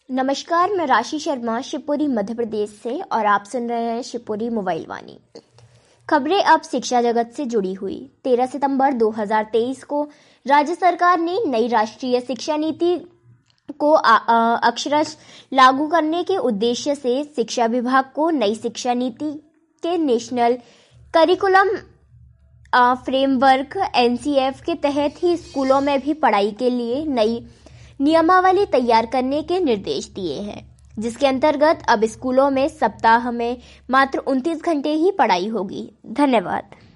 नमस्कार, मैं राशि शर्मा शिवपुरी मध्य प्रदेश से और आप सुन रहे हैं शिवपुरी मोबाइल वाणी। खबरें अब शिक्षा जगत से जुड़ी हुई। 13 सितंबर 2023 को राज्य सरकार ने नई राष्ट्रीय शिक्षा नीति को अक्षरशः लागू करने के उद्देश्य से शिक्षा विभाग को नई शिक्षा नीति के नेशनल करिकुलम फ्रेमवर्क (NCF) के तहत ही स्कूलों में भी पढ़ाई के लिए नई नियमावली तैयार करने के निर्देश दिए हैं, जिसके अंतर्गत अब स्कूलों में सप्ताह में मात्र 29 घंटे ही पढ़ाई होगी। धन्यवाद।